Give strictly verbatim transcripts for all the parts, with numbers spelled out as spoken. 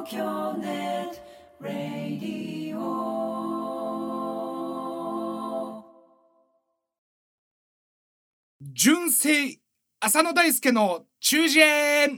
東京ネットラディオ。 純正浅野大輔の中耳炎。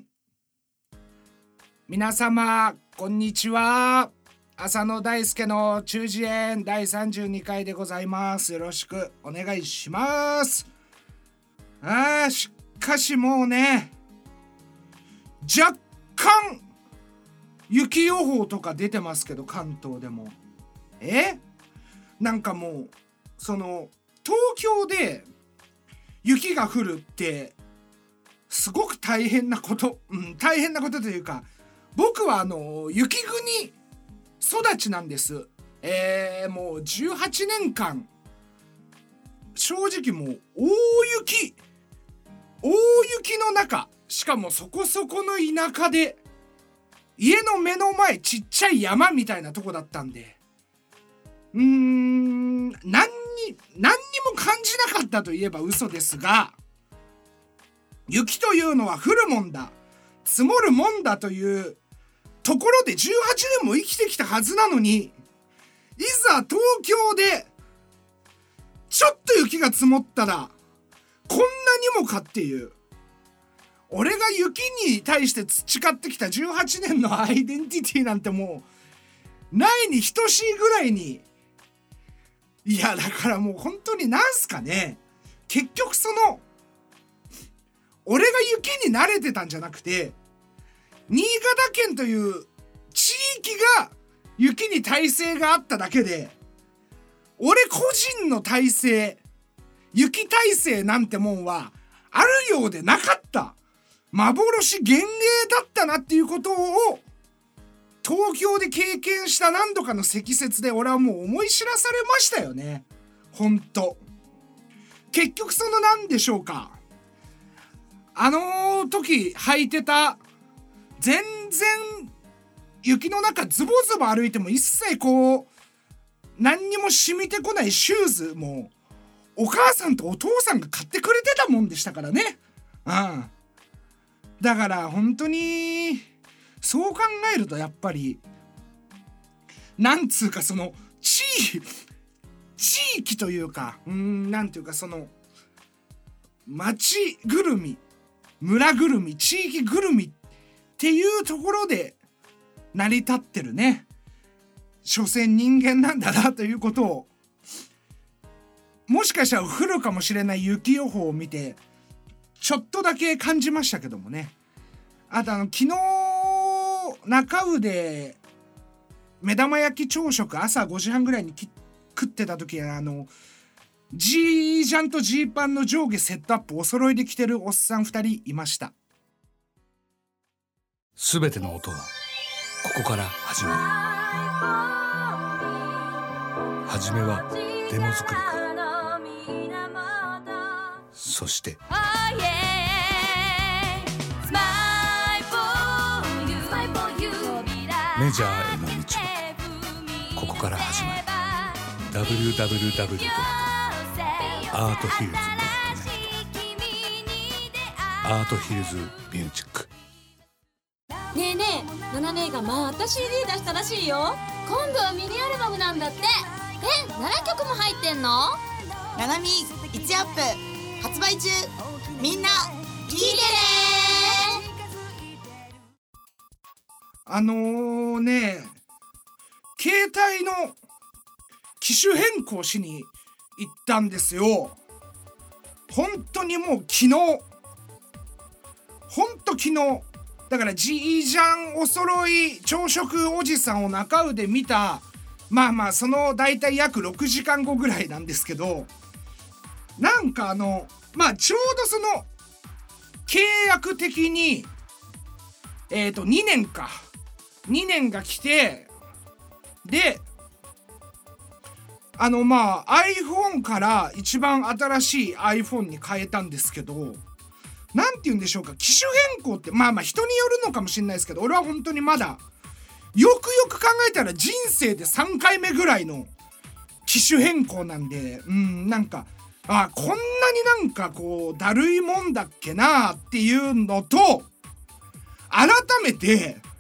皆様こんにちは。浅野大輔の中耳炎だいさんじゅうにかいでございます。よろしくお願いします。あーしかしもうね、若干雪予報とか出てますけど、関東でもえなんかもうその東京で雪が降るってすごく大変なこと、うん、大変なことというか、僕はあの雪国育ちなんです。えー、もうじゅうはちねんかん正直もう大雪大雪の中、しかもそこそこの田舎で、家の目の前ちっちゃい山みたいなとこだったんで、うーん何に何にも感じなかったといえば嘘ですが、雪というのは降るもんだ、積もるもんだというところでじゅうはちねんも生きてきたはずなのに、いざ東京でちょっと雪が積もったらこんなにもかっていう、俺が雪に対して培ってきたじゅうはちねんのアイデンティティなんてもうないに等しいぐらいに、いやだからもう本当になんすかね、結局その俺が雪に慣れてたんじゃなくて、新潟県という地域が雪に耐性があっただけで、俺個人の耐性、雪耐性なんてもんはあるようでなかった、幻幻影だったなっていうことを東京で経験した何度かの積雪で俺はもう思い知らされましたよね。ほんと結局そのなんでしょうか、あの時履いてた全然雪の中ズボズボ歩いても一切こう何にも染みてこないシューズもお母さんとお父さんが買ってくれてたもんでしたからね。うん。だから本当にそう考えるとやっぱりなんつうかその地地域というか、うーんなんていうかその町ぐるみ、村ぐるみ、地域ぐるみっていうところで成り立ってるね、所詮人間なんだなということを、もしかしたら降るかもしれない雪予報を見てちょっとだけ感じましたけどもね。あとあの昨日中宇で目玉焼き朝食朝ごじはんぐらいにき食ってた時は、あのジージャンとジーパンの上下セットアップお揃いで着てるおっさんふたりいました。 すべての音はここから始まる。はじめはデモ作りから、そしてメジャーへの道もここから始まる。 ダブリューダブリューダブリュー ドットアートヒルズ ドットネット アートヒルズミュージック。 ねえねえ、ナナ姉がまた シーディー 出したらしいよ。今度はミニアルバムなんだって。え、ななきょくも入ってんの？ ナナミいちアップ発売中。みんな聞いてね。 あのーね携帯の機種変更しに行ったんですよ。本当にもう昨日本当昨日だから、ジージャンお揃い朝食おじさんを中宇で見た、まあまあその大体約ろくじかんごぐらいなんですけど、なんかあのまあちょうどその契約的にえっとにねんかにねんが来て、であのまあ iPhone から一番新しい iPhone に変えたんですけど、なんて言うんでしょうか、機種変更ってまあまあ人によるのかもしれないですけど、俺は本当にまだよくよく考えたら人生でさんかいめぐらいの機種変更なんで、うんなんかあこんなになんかこうだるいもんだっけなっていうのと、改めて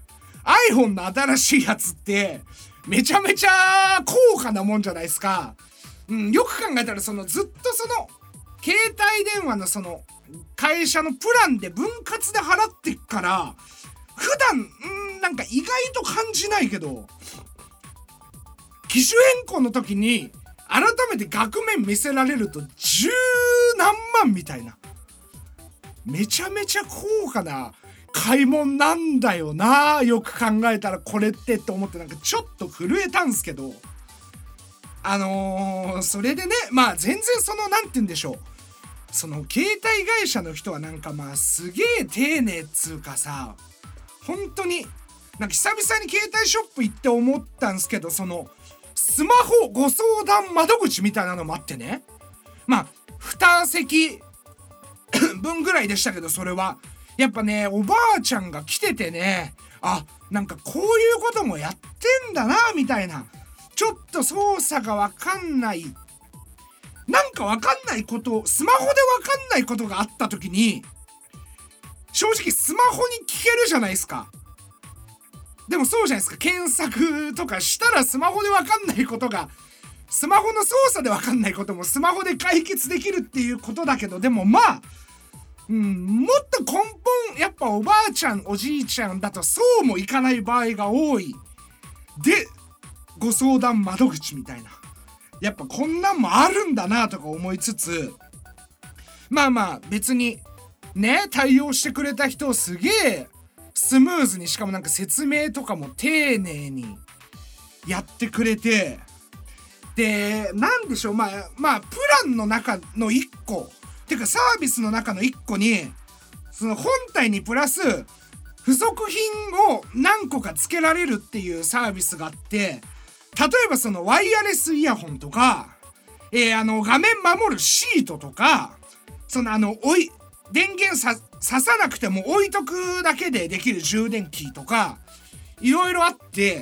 iPhone の新しいやつってめちゃめちゃ高価なもんじゃないですか。うん、よく考えたらそのずっとその携帯電話のその会社のプランで分割で払ってっから普段んなんか意外と感じないけど、機種変更の時に改めて額面見せられると十何万みたいな、めちゃめちゃ高価な買い物なんだよな。よく考えたらこれってって思ってなんかちょっと震えたんすけど、あのー、それでね、まあ全然そのなんて言うんでしょう、その携帯会社の人はなんかまあすげえ丁寧っつうかさ、本当になんか久々に携帯ショップ行って思ったんすけど、そのスマホご相談窓口みたいなのもあってね、まあに席分ぐらいでしたけど、それはやっぱねおばあちゃんが来ててね、あ、なんかこういうこともやってんだなみたいな、ちょっと操作がわかんない、なんかわかんないこと、スマホでわかんないことがあった時に正直スマホに聞けるじゃないですか。でもそうじゃないですか、検索とかしたらスマホでわかんないことが、スマホの操作でわかんないこともスマホで解決できるっていうことだけど、でもまあ、うん、もっと根本やっぱおばあちゃんおじいちゃんだとそうもいかない場合が多いで、ご相談窓口みたいな、やっぱこんなんもあるんだなとか思いつつ、まあまあ別にね対応してくれた人すげえスムーズに、しかもなんか説明とかも丁寧にやってくれて、でなんでしょう、まあまあプランの中のいっこてかサービスの中のいっこにその本体にプラス付属品を何個か付けられるっていうサービスがあって、例えばそのワイヤレスイヤホンとか、えー、あの画面守るシートとか、そのあのおい電源さ挿さなくても置いとくだけでできる充電器とかいろいろあって、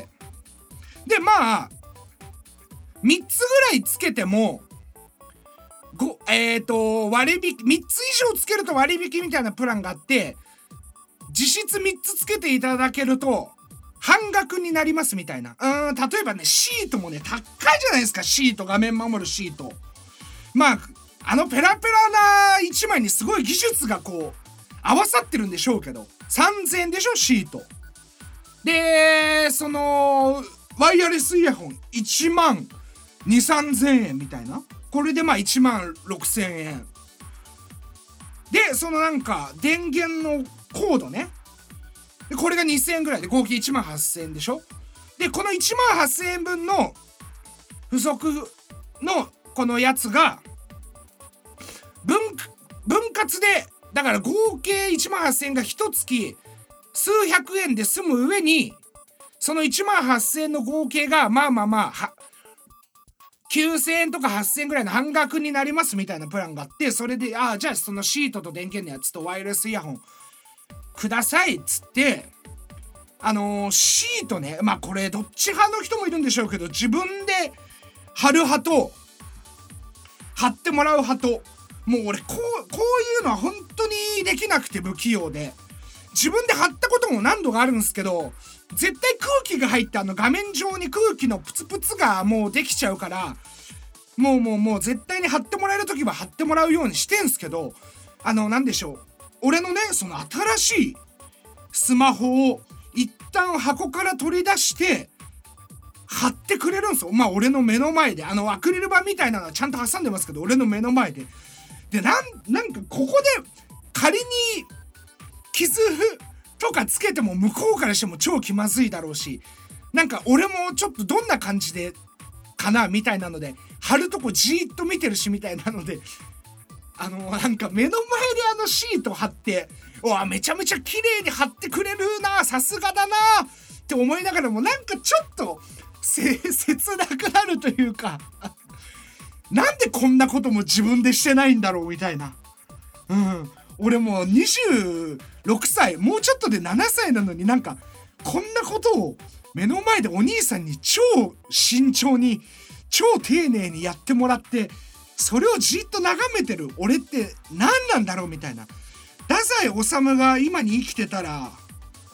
でまあみっつぐらいつけてもごえっと割引みっつ以上つけると割引みたいなプランがあって、実質みっつつけていただけると半額になりますみたいな。うーん、例えばねシートもね高いじゃないですか、シート、画面守るシート。まああのペラペラないちまいにすごい技術がこう合わさってるんでしょうけど、さんぜんえんでしょシートで、そのワイヤレスイヤホンいちまんにせんさんぜんえんみたいな、これでまあいちまんろくせんえんで、そのなんか電源のコードね、でこれがにせんえんぐらいで合計いちまんはっせんえんでしょ。でこのいちまんはっせんえんぶんの付属のこのやつが分分割で、だから合計いちまんはっせんえんが一月数百円で済む上に、そのいちまんはっせんえんの合計がまあまあまあはきゅうせんえんとかはっせんえんぐらいの半額になりますみたいなプランがあって、それでああじゃあそのシートと電源のやつとワイヤレスイヤホンくださいっつって、あのー、シートね、まあこれどっち派の人もいるんでしょうけど、自分で貼る派と貼ってもらう派と、もう俺こうこういうのは本当にできなくて不器用で、自分で貼ったことも何度かあるんですけど、絶対空気が入ってあの画面上に空気のプツプツがもうできちゃうから、もうもうもう絶対に貼ってもらえる時は貼ってもらうようにしてんすけど、あのなんでしょう、俺のねその新しいスマホを一旦箱から取り出して貼ってくれるんですよ。まあ俺の目の前で、あのアクリル板みたいなのはちゃんと挟んでますけど、俺の目の前でで、なんなんかここで仮に傷とかつけても向こうからしても超気まずいだろうし、なんか俺もちょっとどんな感じでかなみたいなので貼るとこじーっと見てるしみたいなので、あのなんか目の前であのシート貼って、うわめちゃめちゃ綺麗に貼ってくれるな、さすがだなって思いながらも、なんかちょっとせ切なくなるというかなんでこんなことも自分でしてないんだろうみたいな。うん、俺もうにじゅうろくさい、もうちょっとでななさいなのに、なんかこんなことを目の前でお兄さんに超慎重に超丁寧にやってもらって、それをじっと眺めてる俺って何なんだろうみたいな。太宰治が今に生きてたら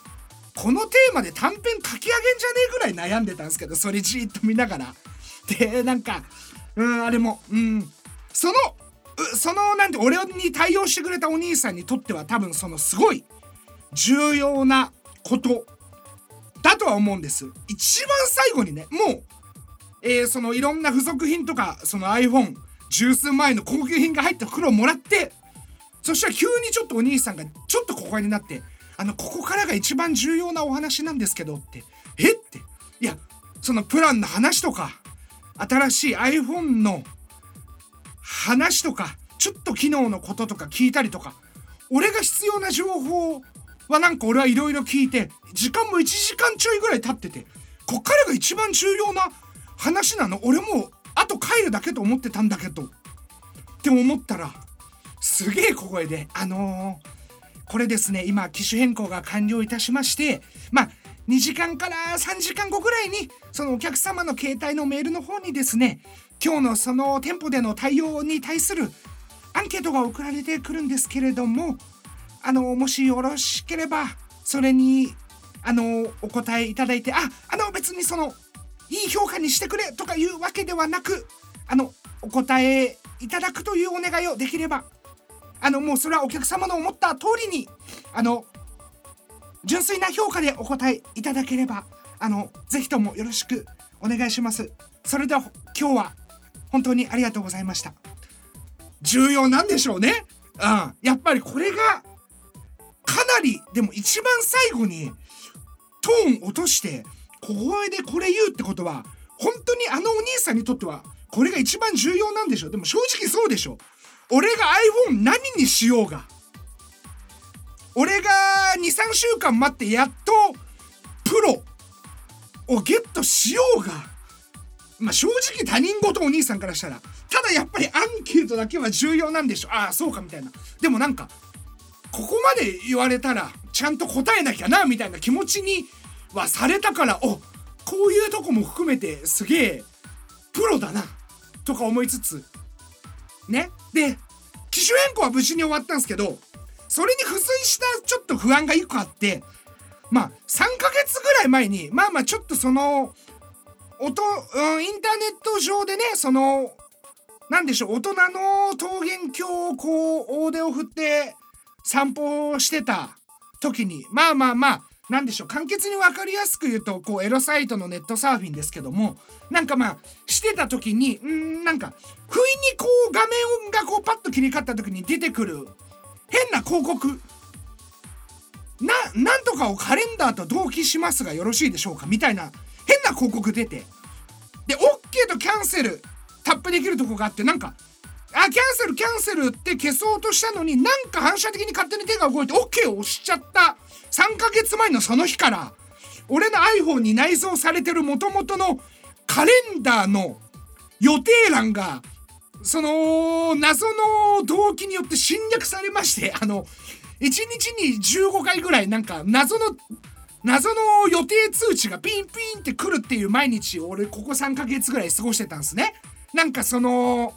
このテーマで短編書き上げんじゃねえぐらい悩んでたんですけど、それじーっと見ながらでなんかうんあれもうんそのそのなんて俺に対応してくれたお兄さんにとっては多分そのすごい重要なことだとは思うんです。一番最後にね、もう、えー、そのいろんな付属品とかその iPhone 十数万円の高級品が入った袋をもらって、そしたら急にちょっとお兄さんがちょっと小声になって、あのここからが一番重要なお話なんですけどって、えっていやそのプランの話とか新しい iPhone の話とかちょっと機能のこととか聞いたりとか、俺が必要な情報はなんか俺はいろいろ聞いて、時間もいちじかんちょいぐらい経ってて、こっからが一番重要な話なの、俺もうあと帰るだけと思ってたんだけどって思ったら、すげえ小声であのー、これですね、今機種変更が完了いたしまして、まあにじかんからさんじかんごぐらいにそのお客様の携帯のメールの方にですね、今日のその店舗での対応に対するアンケートが送られてくるんですけれども、あのもしよろしければそれにあのお答えいただいて、ああの別にそのいい評価にしてくれとかいうわけではなく、あのお答えいただくというお願いをできれば、あのもうそれはお客様の思った通りにあの純粋な評価でお答えいただければ、あのぜひともよろしくお願いします。それでは今日は本当にありがとうございました。重要なんでしょうね。うん、やっぱりこれがかなり、でも一番最後にトーン落として小声でこれ言うってことは、本当にあのお兄さんにとってはこれが一番重要なんでしょう。でも正直そうでしょ。俺が iPhone 何にしようが、俺が にさんしゅうかん待ってやっとプロをゲットしようが、まあ正直他人事お兄さんからしたら、ただやっぱりアンケートだけは重要なんでしょ。ああそうかみたいな。でもなんかここまで言われたらちゃんと答えなきゃなみたいな気持ちにはされたから、おこういうとこも含めてすげえプロだなとか思いつつね。で機種変更は無事に終わったんですけど、それに付随したちょっと不安がいっこあって、まあさんかげつぐらい前にまあまあちょっとその音、うん、インターネット上でね、そのなんでしょう、大人の桃源郷をこう大手を振って散歩をしてた時に、まあまあまあなんでしょう、簡潔に分かりやすく言うとこうエロサイトのネットサーフィンですけども、なんかまあしてた時にんなんか不意にこう画面がこうパッと切り替わった時に出てくる変な広告な、なんとかをカレンダーと同期しますがよろしいでしょうかみたいな変な広告出て、で OK とキャンセルタップできるとこがあって、なんかあキャンセルキャンセルって消そうとしたのに、なんか反射的に勝手に手が動いて OK を押しちゃったさんかげつまえのその日から、俺の iPhone に内蔵されてる元々のカレンダーの予定欄がその謎の動機によって侵略されまして、あのいちにちにじゅうごかいぐらいなんか謎の謎の予定通知がピンピンって来るっていう毎日を俺ここさんかげつぐらい過ごしてたんですね。なんかその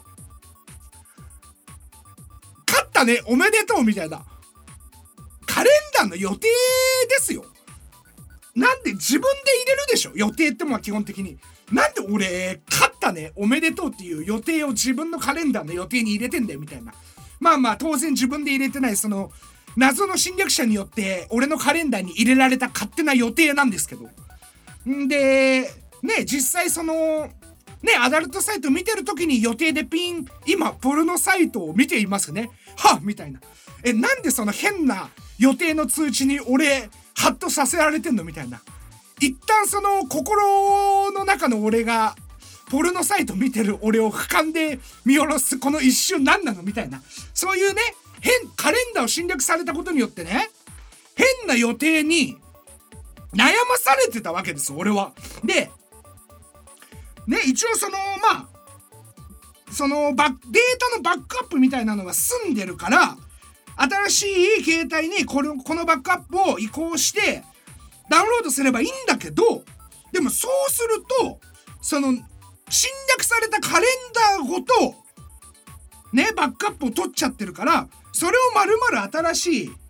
勝ったねおめでとうみたいなカレンダーの予定ですよ。なんで自分で入れるでしょ予定ってもは基本的に。なんで俺勝ったねおめでとうっていう予定を自分のカレンダーの予定に入れてんだよみたいな。まあまあ当然自分で入れてないその謎の侵略者によって俺のカレンダーに入れられた勝手な予定なんですけど、んでね実際そのねアダルトサイト見てる時に予定でピン今ポルノサイトを見ていますねはみたいな。えなんでその変な予定の通知に俺ハッとさせられてんのみたいな。一旦その心の中の俺がポルノサイト見てる俺を俯瞰で見下ろすこの一瞬何なのみたいな、そういうね変カレンダーを侵略されたことによってね変な予定に悩まされてたわけです俺は。でね一応そのまあそのバデータのバックアップみたいなのが済んでるから、新しい携帯にこの、このバックアップを移行してダウンロードすればいいんだけど、でもそうするとその侵略されたカレンダーごとねバックアップを取っちゃってるから、それを丸々新しい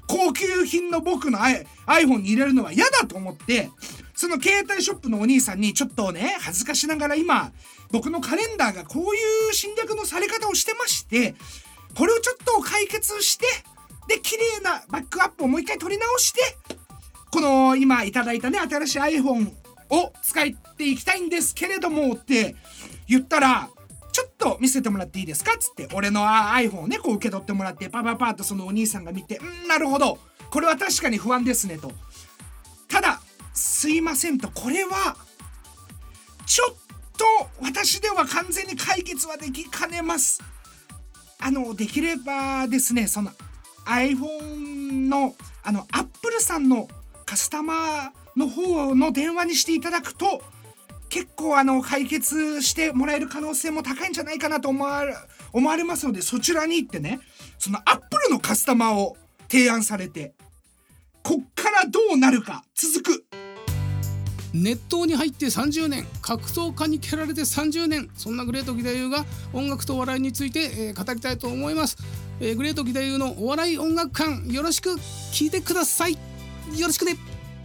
高級品の僕の iPhone に入れるのは嫌だと思って、その携帯ショップのお兄さんにちょっとね恥ずかしながら、今僕のカレンダーがこういう侵略のされ方をしてまして、これをちょっと解決して、で綺麗なバックアップをもう一回取り直して、この今いただいたね新しい iPhone を使っていきたいんですけれどもって言ったら、ちょっと見せてもらっていいですかっつって、俺の iPhone をねこう受け取ってもらって、パパパッとそのお兄さんが見て、んなるほどこれは確かに不安ですねと。ただすいませんと、これはちょっと私では完全に解決はできかねます。あのできればですね、その iPhone のあの Apple さんのカスタマーの方の電話にしていただくと、結構あの解決してもらえる可能性も高いんじゃないかなと思われ、思われますので、そちらに行ってね、その Apple のカスタマーを提案されて、こっからどうなるか続く。 熱湯に入ってさんじゅうねん、格闘家に蹴られてさんじゅうねん、そんなグレート義太夫が音楽とお笑いについて、えー、語りたいと思います、えー、グレート義太夫のお笑い音楽館、よろしく聞いてください。よろしくね。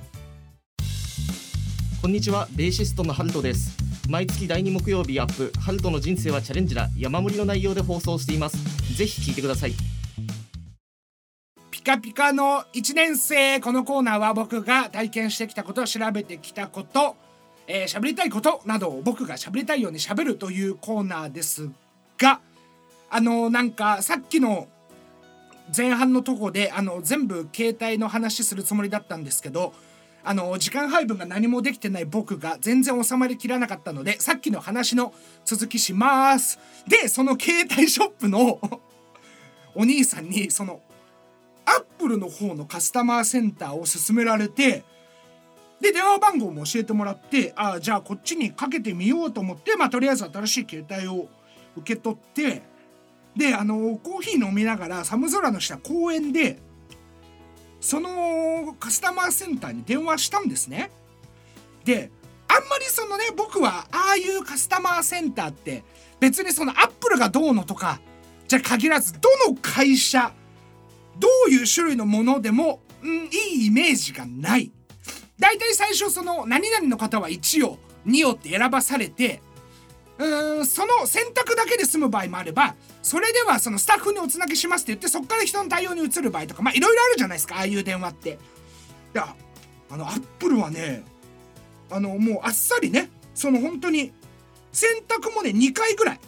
こんにちは、ベーシストのハルトです。毎月だいに木曜日アップ、ハルトの人生はチャレンジだ、山盛りの内容で放送しています。ぜひ聞いてください。 ピカピカのいちねん生、このコーナーは僕が体験してきたこと、調べてきたこと、えー、喋りたいことなどを僕が喋りたいように喋るというコーナーですが、あのなんかさっきの前半のとこであの全部携帯の話するつもりだったんですけど、あの時間配分が何もできてない僕が全然収まりきらなかったので、さっきの話の続きします。でその携帯ショップのお兄さんにそのアップルの方のカスタマーセンターを勧められて、で電話番号も教えてもらって、あじゃあこっちにかけてみようと思って、まあとりあえず新しい携帯を受け取って、であのコーヒー飲みながら寒空の下公園でそのカスタマーセンターに電話したんですね。であんまりそのね、僕はああいうカスタマーセンターって別にそのアップルがどうのとかじゃ限らず、どの会社どういう種類のものでも、うん、いいイメージがない。だいたい最初その何々の方はいちをにをって選ばされて、うーんその選択だけで済む場合もあれば、それではそのスタッフにおつなぎしますって言って、そこから人の対応に移る場合とか、まあいろいろあるじゃないですか、ああいう電話って。いやあのアップルはね、あのもうあっさりね、その本当に選択もねにかいぐらい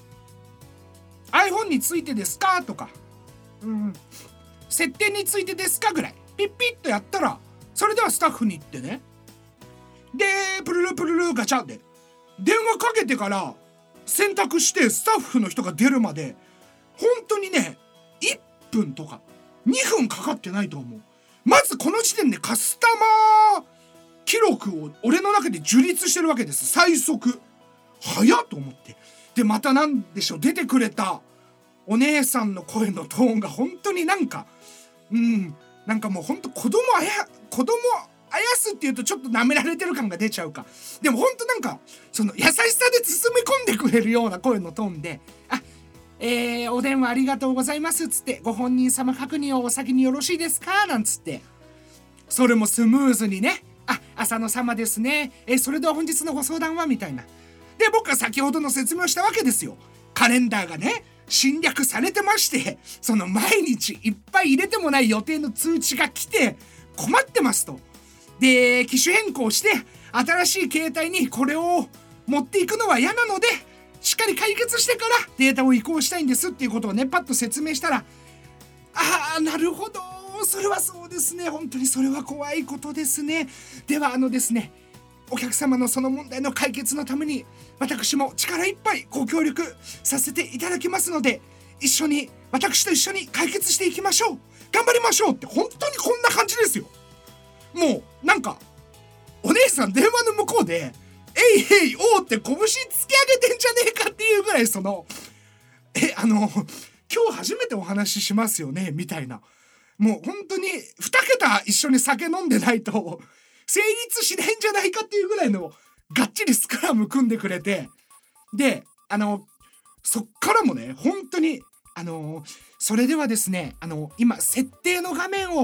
iPhone についてですかとか、うん設定についてですかぐらいピッピッとやったら、それではスタッフに行ってね、でプルルプルルガチャで電話かけてから選択してスタッフの人が出るまで本当にねいっぷんとかにふんかかってないと思う。まずこの時点でカスタマー記録を俺の中で樹立してるわけです。最速早っと思って、でまたなんでしょう、出てくれたお姉さんの声のトーンが本当になんかうんなんかもう本当子供あや子供あやすっていうとちょっと舐められてる感が出ちゃうか、でも本当なんかその優しさで包み込んでくれるような声のトーンで、あえー、お電話ありがとうございますっつって、ご本人様確認をお先によろしいですかなんつって、それもスムーズにね、あ浅野様ですね、えー、それでは本日のご相談はみたいな。で僕は先ほどの説明をしたわけですよ。カレンダーがね侵略されてまして、その毎日いっぱい入れてもない予定の通知が来て困ってますと。で機種変更して新しい携帯にこれを持っていくのは嫌なので、しっかり解決してからデータを移行したいんですっていうことをねパッと説明したら、ああなるほど、それはそうですね、本当にそれは怖いことですね。ではあのですね、お客様のその問題の解決のために私も力いっぱいご協力させていただきますので、一緒に私と一緒に解決していきましょう、頑張りましょうって、本当にこんな感じですよ。もうなんかお姉さん電話の向こうでえいえいおーって拳突き上げてんじゃねえかっていうぐらい、そのえあの今日初めてお話ししますよねみたいな、もう本当にに桁一緒に酒飲んでないと成立しないんじゃないかっていうぐらいのがっちりスクラム組んでくれて、であのそっからもね本当にあのそれではですね、あの今設定の画面を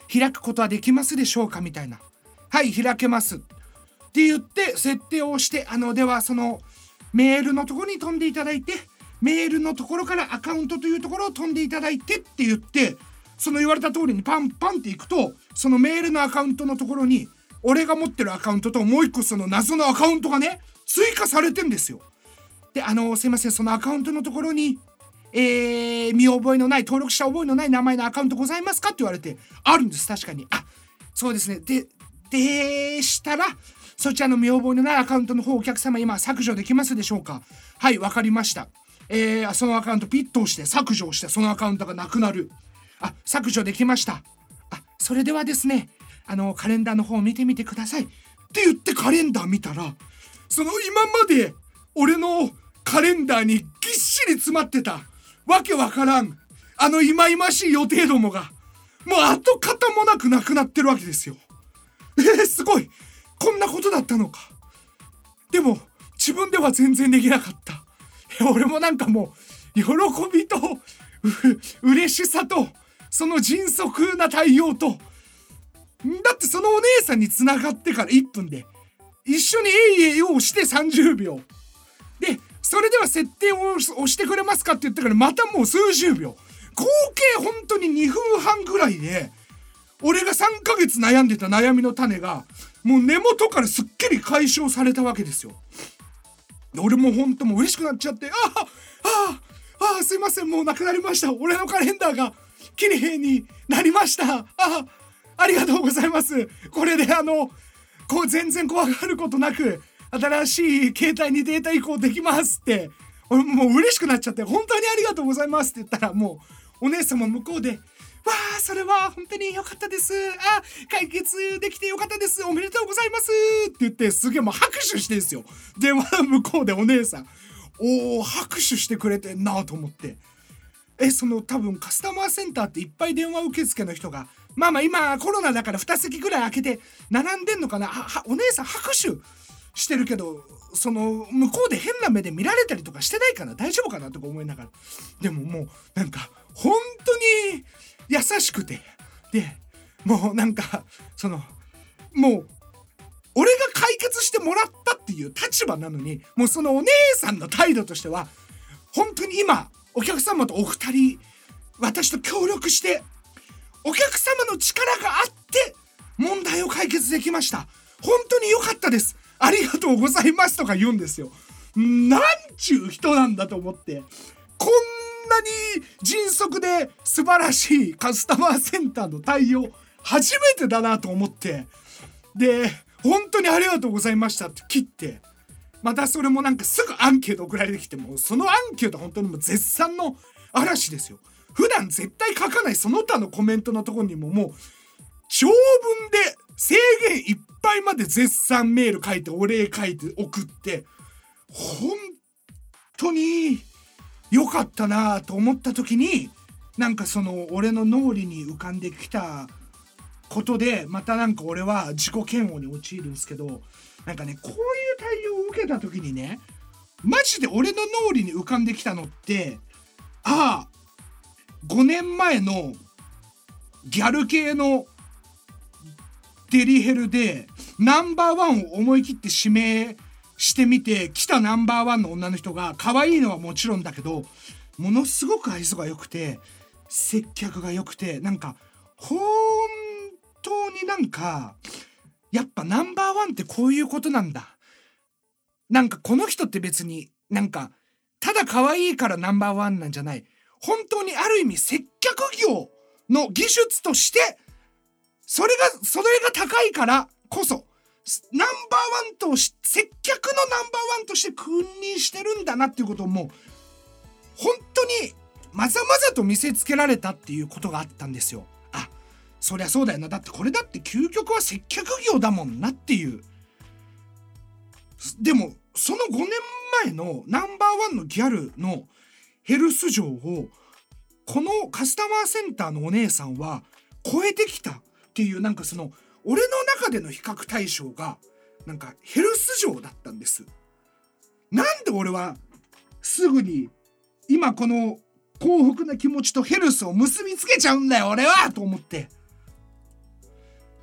開くことはできますでしょうかみたいな。はい開けますって言って設定をして、あのではそのメールのところに飛んでいただいて、メールのところからアカウントというところを飛んでいただいてって言って、その言われた通りにパンパンっていくと、そのメールのアカウントのところに俺が持ってるアカウントともう一個その謎のアカウントがね追加されてんですよ。であのすいません、そのアカウントのところにえー、見覚えのない登録した覚えのない名前のアカウントございますかって言われて、あるんです。確かに。あ、そうですね。ででしたらそちらの見覚えのないアカウントの方お客様今削除できますでしょうか。はい、わかりました。えー、そのアカウントピッと押して削除をしてそのアカウントがなくなる。あ、削除できました。あ、それではですね、あのカレンダーの方を見てみてくださいって言ってカレンダー見たら、その今まで俺のカレンダーにぎっしり詰まってたわけわからんあの忌々しい予定どもがもう跡形もなくなくなってるわけですよ。えー、すごい、こんなことだったのか。でも自分では全然できなかった。俺もなんかもう喜びとう嬉しさとその迅速な対応と、だってそのお姉さんに繋がってからいっぷんで一緒にえいえいをしてさんじゅうびょうで、それでは設定を押してくれますかって言ってからまたもう数十秒、合計本当ににふんはんぐらいで俺がさんかげつ悩んでた悩みの種がもう根元からすっきり解消されたわけですよ。俺も本当もう嬉しくなっちゃって、あああああすいません、もうなくなりました、俺のカレンダーが綺麗になりました、ああありがとうございます、これであのこう全然怖がることなく新しい携帯にデータ移行できますって、俺もう嬉しくなっちゃって、本当にありがとうございますって言ったら、もうお姉さんも向こうで、わあそれは本当に良かったです、あ解決できて良かったです、おめでとうございますって言って、すげえもう拍手してんですよ。電話向こうでお姉さん、おー拍手してくれてんなと思って、えその多分カスタマーセンターっていっぱい電話受付の人がまあまあ今コロナだからに席ぐらい空けて並んでんのかな、はお姉さん拍手してるけど、その向こうで変な目で見られたりとかしてないかな、大丈夫かなとか思いながら、でももうなんか本当に優しくて、でもうなんかそのもう俺が解決してもらったっていう立場なのに、もうそのお姉さんの態度としては本当に今お客様とお二人私と協力してお客様の力があって問題を解決できました、本当に良かったです、ありがとうございますとか言うんですよ。なんちゅう人なんだと思って、こんなに迅速で素晴らしいカスタマーセンターの対応初めてだなと思って、で本当にありがとうございましたって切って、またそれもなんかすぐアンケート送られてきて、もそのアンケート本当にもう絶賛の嵐ですよ。普段絶対書かないその他のコメントのところにももう長文で制限いっぱいまで絶賛メール書いてお礼書いて送って、本当に良かったなと思った時に、なんかその俺の脳裏に浮かんできたことでまたなんか俺は自己嫌悪に陥るんですけど、なんかねこういう対応を受けた時にね、マジで俺の脳裏に浮かんできたのって、ああごねんまえのギャル系のデリヘルでナンバーワンを思い切って指名してみて来たナンバーワンの女の人が可愛いのはもちろんだけど、ものすごく愛想が良くて接客が良くて、なんか本当になんかやっぱナンバーワンってこういうことなんだ、なんかこの人って別になんかただ可愛いからナンバーワンなんじゃない、本当にある意味接客業の技術としてそれがそれが高いからこそナンバーワンとし接客のナンバーワンとして君臨してるんだなっていうことをもう本当にまざまざと見せつけられたっていうことがあったんですよ。あ、そりゃそうだよな、だってこれだって究極は接客業だもんなっていう。でもそのごねんまえのナンバーワンのギャルのヘルス嬢をこのカスタマーセンターのお姉さんは超えてきたっていう、なんかその俺の中での比較対象がなんかヘルス嬢だったんです。なんで俺はすぐに今この幸福な気持ちとヘルスを結びつけちゃうんだよ俺はと思って、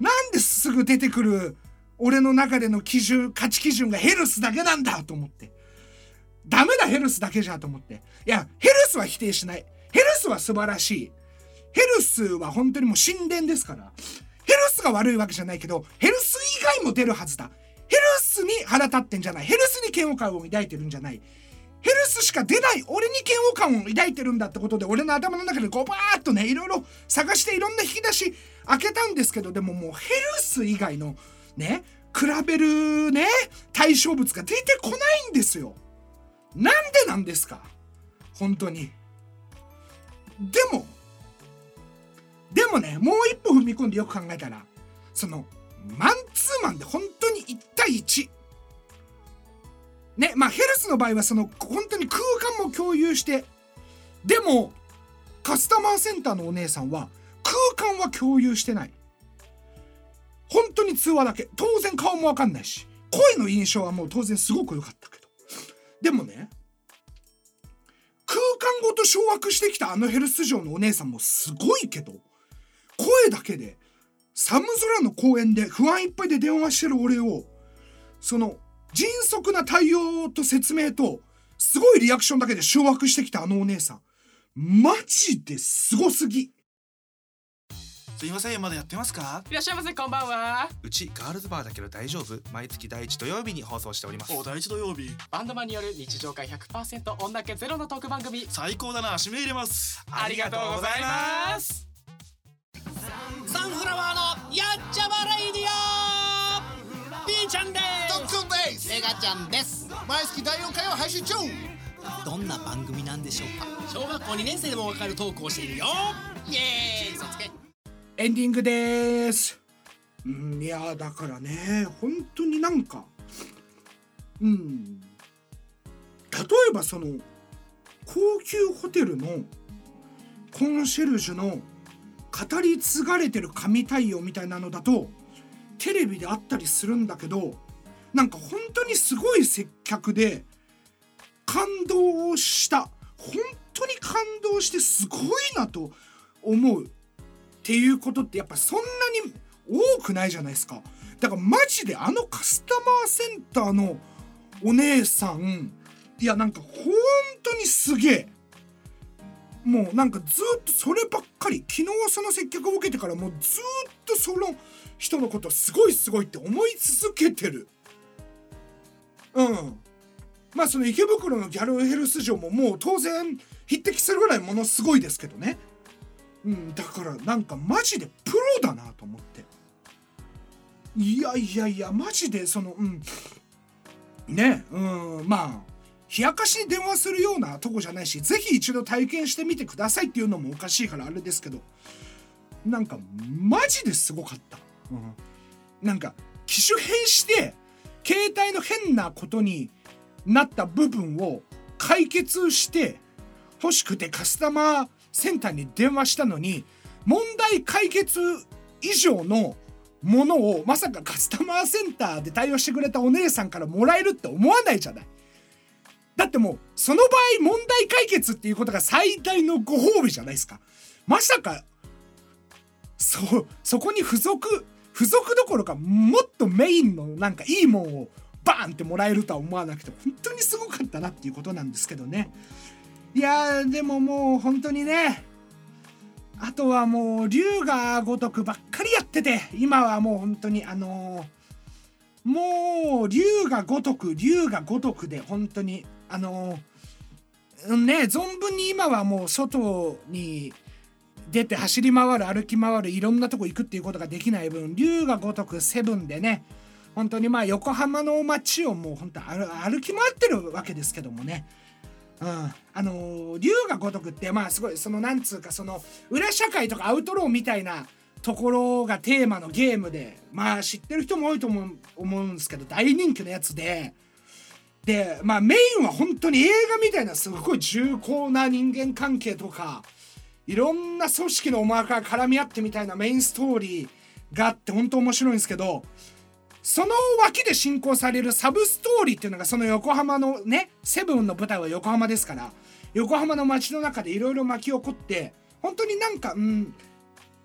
なんですぐ出てくる俺の中での基準価値基準がヘルスだけなんだと思って、ダメだヘルスだけじゃと思って、いやヘルスは否定しない、ヘルスは素晴らしい、ヘルスは本当にもう神殿ですから、ヘルスが悪いわけじゃないけど、ヘルス以外も出るはずだ。ヘルスに腹立ってんじゃない、ヘルスに嫌悪感を抱いてるんじゃない、ヘルスしか出ない俺に嫌悪感を抱いてるんだってことで、俺の頭の中でこうバーッとねいろいろ探していろんな引き出し開けたんですけど、でももうヘルス以外のね比べるね対象物が出てこないんですよ。なんでなんですか本当に。でもでもね、もう一歩踏み込んでよく考えたら、そのマンツーマンで本当にいち対いちね、まあヘルスの場合はその本当に空間も共有して、でもカスタマーセンターのお姉さんは空間は共有してない、本当に通話だけ、当然顔も分かんないし、声の印象はもう当然すごく良かったけど、でもね空間ごと掌握してきたあのヘルス嬢のお姉さんもすごいけど、声だけで寒空の公園で不安いっぱいで電話してる俺を、その迅速な対応と説明とすごいリアクションだけで掌握してきたあのお姉さん、マジですごすぎ。 すいません、まだやってますか？ いらっしゃいませ、こんばんは。 うちガールズバーだけど大丈夫？毎月第一土曜日に放送しております。 お、第一土曜日。バンドマンによる日常会 ひゃくパーセント 女気ゼロのトーク番組。 最高だな、締め入れます。 ありがとうございます。 サンフラワーのやっちゃまレイディオ、ピーちゃんです。 トックンです。 メガちゃんです。 毎月だいよんかいを配信中。 どんな番組なんでしょうか？小学校にねん生でもわかるトークをしているよ。イエーイ、嘘つけ。 エンディングでーす。うん、いやだからね本当になんかうん例えばその高級ホテルのコンシェルジュの語り継がれてる神対応みたいなのだとテレビであったりするんだけど、なんか本当にすごい接客で感動した、本当に感動してすごいなと思うっていうことってやっぱそんなに多くないじゃないですか。だからマジであのカスタマーセンターのお姉さん、いやなんか本当にすげえ、もうなんかずっとそればっかり、昨日その接客を受けてからもうずっとその人のことすごいすごいって思い続けてる。うんまあその池袋のギャルヘルス嬢ももう当然匹敵するぐらいものすごいですけどね。うん、だからなんかマジでプロだなと思って、いやいやいやマジでそのうんねうんまあ冷やかしに電話するようなとこじゃないし、ぜひ一度体験してみてくださいっていうのもおかしいからあれですけど、なんかマジですごかった、うん、なんか機種変して携帯の変なことになった部分を解決して欲しくてカスタマーセンターに電話したのに、問題解決以上のものをまさかカスタマーセンターで対応してくれたお姉さんからもらえるって思わないじゃない。だってもうその場合問題解決っていうことが最大のご褒美じゃないですか。まさかそそこに付属付属どころかもっとメインのなんかいいもんをバーンってもらえるとは思わなくて、本当にすごかったなっていうことなんですけどね。いやーでももう本当にね、あとはもう龍が如くばっかりやってて、今はもう本当にあのー、もう龍が如く龍が如くで本当にあのー、ね存分に今はもう外に出て走り回る歩き回るいろんなとこ行くっていうことができない分、龍が如くセブンでね本当にまあ横浜の街をもう本当歩き回ってるわけですけどもね、うん、あのー、龍が如くってまあすごいそのなんつうかその裏社会とかアウトローみたいなところがテーマのゲームで、まあ知ってる人も多いと思う、思うんですけど大人気のやつで、でまあメインは本当に映画みたいなすごい重厚な人間関係とかいろんな組織の思惑が絡み合ってみたいなメインストーリーがあって本当面白いんですけど、その脇で進行されるサブストーリーっていうのがその横浜のねセブンの舞台は横浜ですから、横浜の街の中でいろいろ巻き起こって本当になんかうん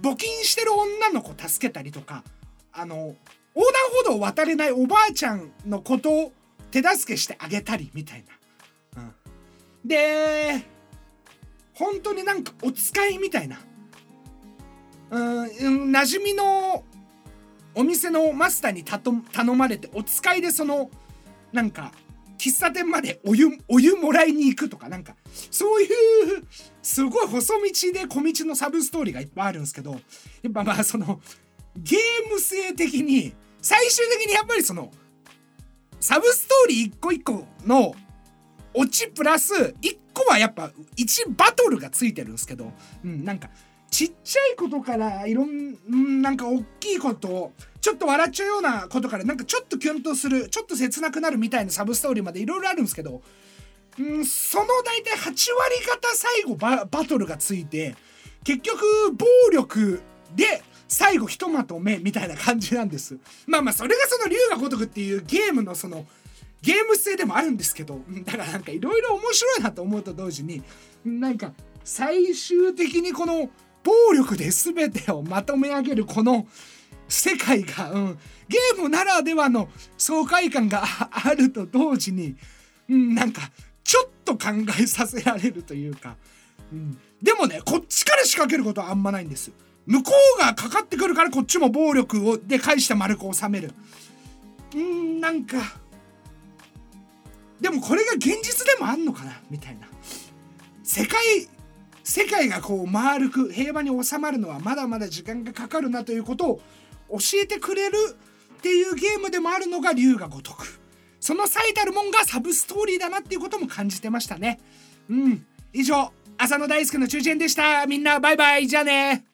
募金してる女の子助けたりとか、あの横断歩道を渡れないおばあちゃんのことを手助けしてあげたりみたいな、うん、で本当になんかお使いみたいな、うん、馴染みのお店のマスターにたと頼まれてお使いでそのなんか喫茶店までお湯お湯もらいに行くとか、なんかそういうすごい細道で小道のサブストーリーがいっぱいあるんですけど、やっぱまあそのゲーム性的に最終的にやっぱりそのサブストーリー一個一個のオチプラス一個はやっぱいちバトルがついてるんですけど、うん、なんかちっちゃいことからいろん、うん、なんか大きいことちょっと笑っちゃうようなことからなんかちょっとキュンとするちょっと切なくなるみたいなサブストーリーまでいろいろあるんですけど、うん、その大体はち割方最後 バ, バトルがついて結局暴力で最後ひとまとめみたいな感じなんです。まあまあそれがその龍が如くっていうゲームのそのゲーム性でもあるんですけど、だからなんかいろいろ面白いなと思うと同時になんか最終的にこの暴力で全てをまとめ上げるこの世界が、うん、ゲームならではの爽快感があると同時に、うん、なんかちょっと考えさせられるというか、うん、でもねこっちから仕掛けることはあんまないんです。向こうがかかってくるからこっちも暴力をで返した丸く収める。うんなんかでもこれが現実でもあんのかなみたいな。世界世界がこう丸く平和に収まるのはまだまだ時間がかかるなということを教えてくれるっていうゲームでもあるのが龍が如く。その最たるもんがサブストーリーだなっていうことも感じてましたね。うん以上浅野大輔の中堅でした。みんなバイバイ。じゃあね。